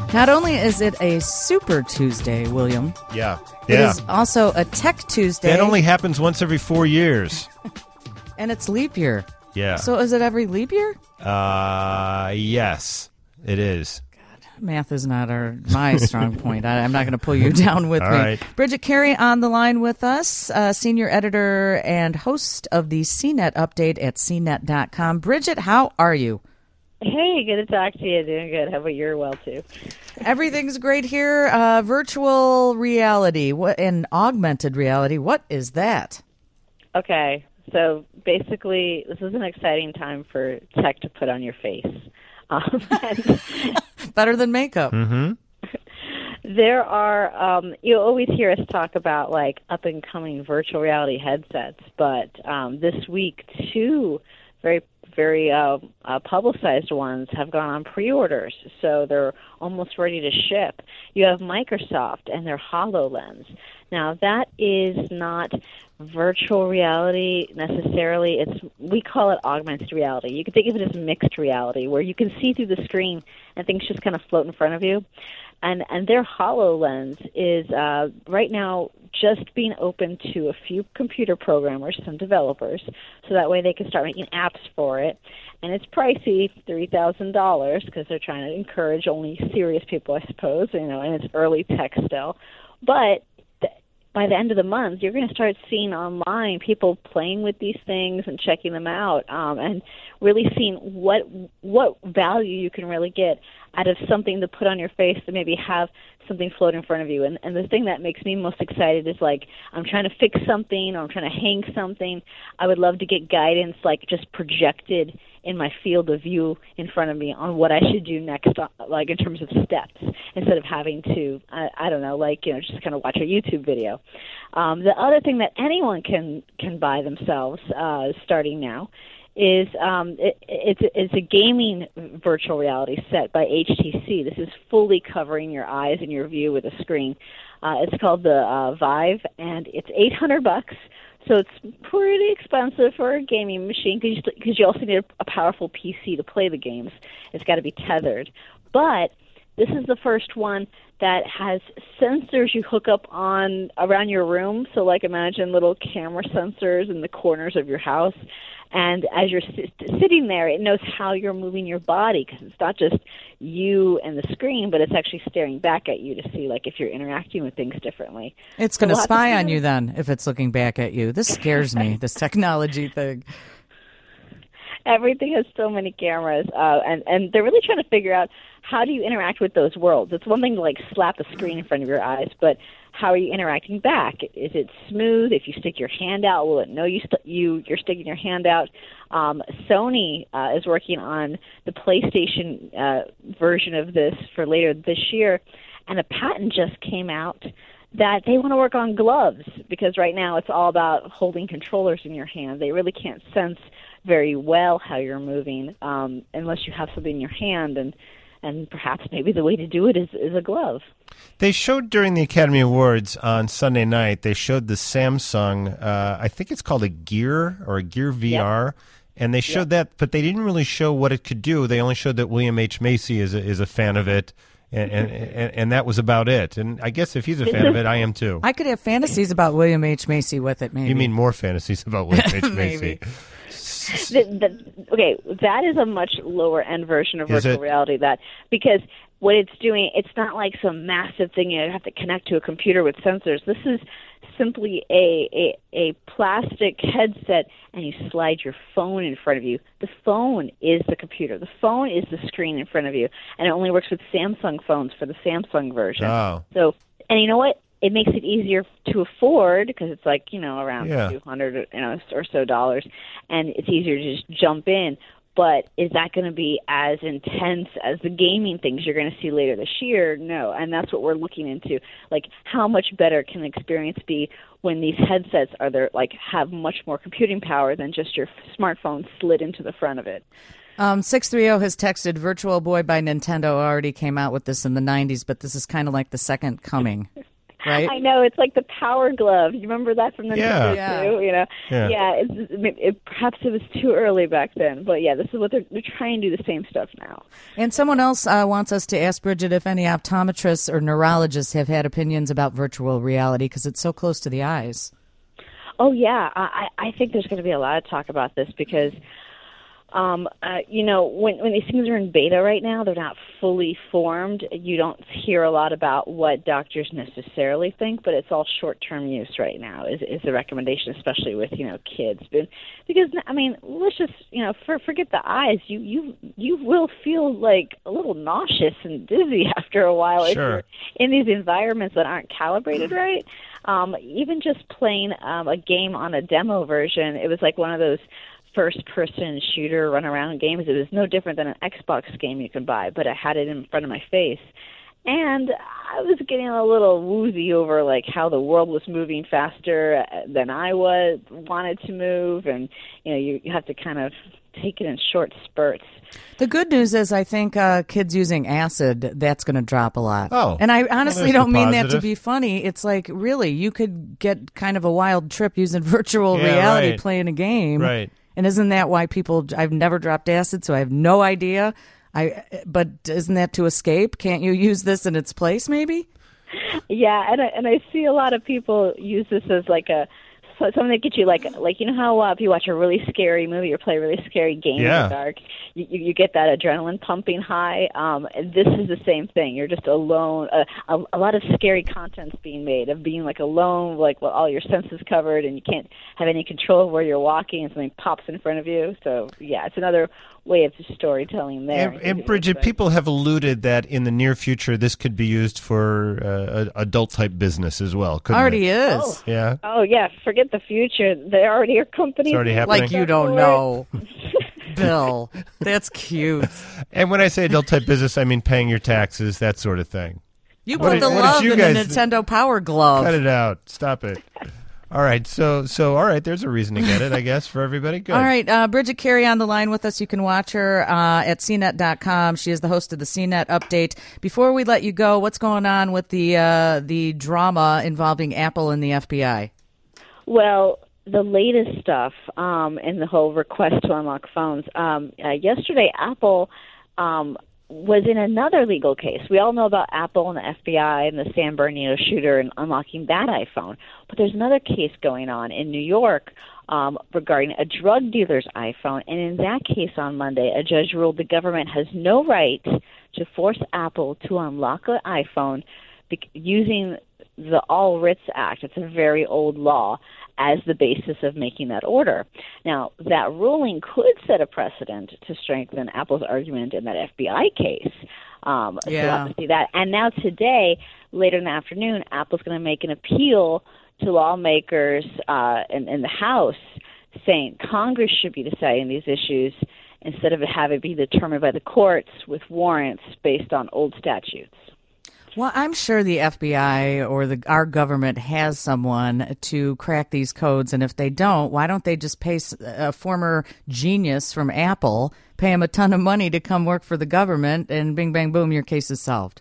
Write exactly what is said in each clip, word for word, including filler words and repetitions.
Not only is it a Super Tuesday, William. Yeah. It yeah. is also a Tech Tuesday. That only happens once every four years. And it's leap year. Yeah. So is it every leap year? Uh, yes, it is. Math is not our my strong point. I, I'm not going to pull you down with All me. right. Bridget Carey on the line with us, uh, senior editor and host of the C net update at c net dot com. Bridget, how are you? Hey, good to talk to you. Doing good. How about you're well, too? Everything's great here. Uh, virtual reality what, and augmented reality. What is that? Okay. So basically, this is an exciting time for tech to put on your face. Um, and Better than makeup. Mm-hmm. There are, um, you always hear us talk about, like, up-and-coming virtual reality headsets, but um, this week, two very very uh, uh, publicized ones have gone on pre-orders, so they're almost ready to ship. You have Microsoft and their HoloLens. Now, that is not virtual reality necessarily. It's we call it augmented reality. You can think of it as mixed reality, where you can see through the screen and things just kind of float in front of you. And and their HoloLens is uh, right now just being open to a few computer programmers, some developers, so that way they can start making apps for it. And it's pricey, three thousand dollars, because they're trying to encourage only serious people, I suppose, you know, and it's early tech still. But by the end of the month, you're going to start seeing online people playing with these things and checking them out, um, and really seeing what what value you can really get out of something to put on your face to maybe have something float in front of you. And, and the thing that makes me most excited is, like, I'm trying to fix something or I'm trying to hang something. I would love to get guidance, like, just projected in my field of view in front of me on what I should do next, like, in terms of steps, instead of having to, I, I don't know, like, you know, just kind of watch a YouTube video. Um, the other thing that anyone can, can buy themselves uh, starting now is um, it, it's, it's a gaming virtual reality set by H T C. This is fully covering your eyes and your view with a screen. Uh, it's called the uh, Vive, and it's eight hundred bucks. So it's pretty expensive for a gaming machine because you, you also need a, a powerful P C to play the games. It's got to be tethered. But this is the first one that has sensors you hook up on around your room. So, like, imagine little camera sensors in the corners of your house. And as you're sit- sitting there, it knows how you're moving your body, because it's not just you and the screen, but it's actually staring back at you to see, like, if you're interacting with things differently. It's going to So spy on you then if it's looking back at you. This scares me, this technology thing. Everything has so many cameras, uh, and, and they're really trying to figure out how do you interact with those worlds. It's one thing to, like, slap a screen in front of your eyes, but how are you interacting back? Is it smooth? If you stick your hand out, will it know you st- you you're sticking your hand out? Um, Sony uh, is working on the PlayStation uh, version of this for later this year, and a patent just came out that they want to work on gloves, because right now it's all about holding controllers in your hand. They really can't sense very well how you're moving um, unless you have something in your hand, and and perhaps maybe the way to do it is, is a glove. They showed during the Academy Awards on Sunday night, they showed the Samsung, uh, I think it's called a Gear or a Gear V R, yep. and they showed yep. that, but they didn't really show what it could do. They only showed that William H. Macy is a, is a fan of it, and, and, and, and that was about it. And I guess if he's a fan of it, I am too. I could have fantasies about William H. Macy with it, maybe. You mean more fantasies about William H. Macy? The, the, okay, that is a much lower end version of virtual reality. That because what it's doing, it's not like some massive thing you have to connect to a computer with sensors. This is simply a, a a plastic headset, and you slide your phone in front of you. The phone is the computer. The phone is the screen in front of you, and it only works with Samsung phones for the Samsung version. Oh. So, and you know what? It makes it easier to afford, because it's like, you know, around yeah. two hundred you know, or so dollars, and it's easier to just jump in. But is that going to be as intense as the gaming things you're going to see later this year? No, and that's what we're looking into. Like, how much better can the experience be when these headsets are there, like, have much more computing power than just your smartphone slid into the front of it? Um, six three zero has texted, Virtual Boy by Nintendo already came out with this in the nineties, but this is kind of like the second coming. right? I know, it's like the Power Glove. You remember that from Nintendo Yeah. Yeah. too? You know, Yeah. yeah. It's, it, it, perhaps it was too early back then, but yeah, this is what they're they're trying to do the same stuff now. And someone else uh, wants us to ask Bridget if any optometrists or neurologists have had opinions about virtual reality because it's so close to the eyes. Oh yeah, I I think there's going to be a lot of talk about this because. Um, uh, you know, when when these things are in beta right now, they're not fully formed. You don't hear a lot about what doctors necessarily think, but it's all short-term use right now. Is is the recommendation, especially with you know kids, but because I mean, let's just you know, for, forget the eyes. You you you will feel like a little nauseous and dizzy after a while if Sure. you're in these environments that aren't calibrated right. Um, even just playing um, a game on a demo version, it was like one of those first-person shooter run-around games. It was no different than an Xbox game you can buy, but I had it in front of my face. And I was getting a little woozy over like how the world was moving faster than I was wanted to move, and you know you, you have to kind of take it in short spurts. The good news is I think uh, kids using acid, that's going to drop a lot. Oh. And I honestly there's don't the mean that to positive. be funny. It's like, really, you could get kind of a wild trip using virtual Yeah, reality right. playing a game. Right. And isn't that why people, I've never dropped acid, so I have no idea. I, but isn't that to escape? Can't you use this in its place, maybe? Yeah, and I, and I see a lot of people use this as like a so- something that gets you like like you know how uh, if you watch a really scary movie or play a really scary game Yeah. in the dark, you, you you get that adrenaline pumping high. Um, and this is the same thing. You're just alone. Uh, a, a lot of scary content's being made of being like alone, like with all your senses covered, and you can't have any control of where you're walking, and something pops in front of you. So yeah, it's another way of storytelling there. And, and Bridget, people have alluded that in the near future this could be used for uh, adult type business as well. couldn't Already it? is. Oh. Yeah. Oh yeah, forget the future. There already are companies. It's already happening. Like you don't know. Bill, that's cute. And when I say adult type business, I mean paying your taxes, that sort of thing. You What put did- the what did love you in the guys- Nintendo Power Glove. Cut it out. Stop it. All right. So, so all right. There's a reason to get it, I guess, for everybody. Good. All right, uh, Bridget Carey on the line with us. You can watch her uh, at C net dot com. She is the host of the C net Update. Before we let you go, what's going on with the uh, the drama involving Apple and the F B I? Well, the latest stuff um, in the whole request to unlock phones. Um, uh, yesterday, Apple um, was in another legal case. We all know about Apple and the F B I and the San Bernardino shooter and unlocking that iPhone. But there's another case going on in New York um, regarding a drug dealer's iPhone. And in that case on Monday, a judge ruled the government has no right to force Apple to unlock an iPhone bec- using the All Writs Act. It's a very old law as the basis of making that order. Now, that ruling could set a precedent to strengthen Apple's argument in that F B I case. Um, So we'll Yeah. have to see that. And now today, later in the afternoon, Apple's going to make an appeal to lawmakers uh, in, in the House saying Congress should be deciding these issues instead of having it be determined by the courts with warrants based on old statutes. Well, I'm sure the F B I or the our government has someone to crack these codes, and if they don't, why don't they just pay s- a former genius from Apple, pay him a ton of money to come work for the government, and bing, bang, boom, your case is solved?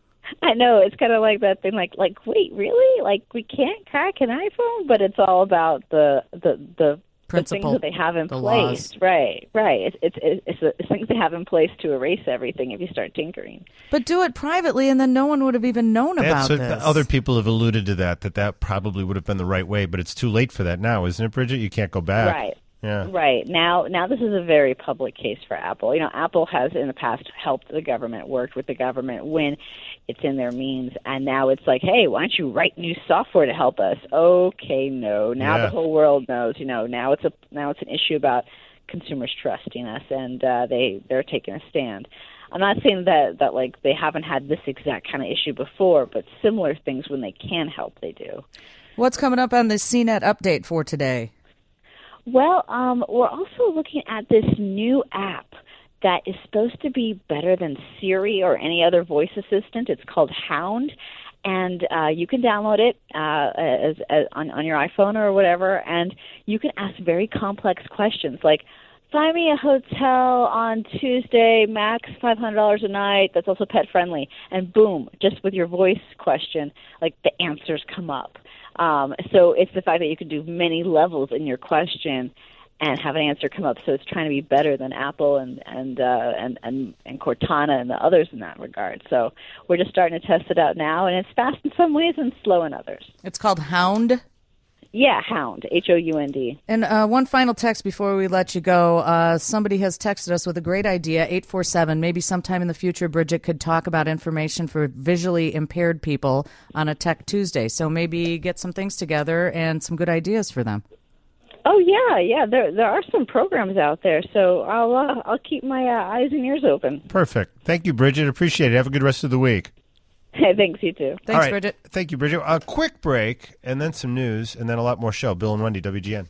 I know, it's kind of like that thing, like, like, wait, really? Like, we can't crack an iPhone? But it's all about the the the, the things Principle, that they have in the place. laws. Right, right. It's it's it's, it's, the, it's things they have in place to erase everything if you start tinkering. But do it privately, and then no one would have even known That's about what- this. Other people have alluded to that, that that probably would have been the right way, but it's too late for that now, isn't it, Bridget? You can't go back. Right. Yeah. Right. Now now this is a very public case for Apple. You know, Apple has in the past helped the government, worked with the government when it's in their means, and now it's like, hey, why don't you write new software to help us? Okay, no. Now Yeah. the whole world knows, you know, now it's a now it's an issue about consumers trusting us, and uh, they they're taking a stand. I'm not saying that that like they haven't had this exact kind of issue before, but similar things when they can help, they do. What's coming up on the C net Update for today? Well, um, we're also looking at this new app that is supposed to be better than Siri or any other voice assistant. It's called Hound, and uh, you can download it uh, as, as on, on your iPhone or whatever, and you can ask very complex questions like, find me a hotel on Tuesday, max five hundred dollars a night, that's also pet friendly. And boom, just with your voice question, like the answers come up. Um, so it's the fact that you can do many levels in your question and have an answer come up. So it's trying to be better than Apple and and uh, and, and and Cortana and the others in that regard. So we're just starting to test it out now, and it's fast in some ways and slow in others. It's called Hound. Yeah, Hound, H O U N D. And uh, one final text before we let you go. Uh, somebody has texted us with a great idea, eight four seven. Maybe sometime in the future, Bridget could talk about information for visually impaired people on a Tech Tuesday. So maybe get some things together and some good ideas for them. Oh, yeah, yeah. There there are some programs out there, so I'll, uh, I'll keep my uh, eyes and ears open. Perfect. Thank you, Bridget. Appreciate it. Have a good rest of the week. Thanks, you too. Thanks, Bridget. Thank you, Bridget. A quick break, and then some news, and then a lot more show. Bill and Wendy, W G N.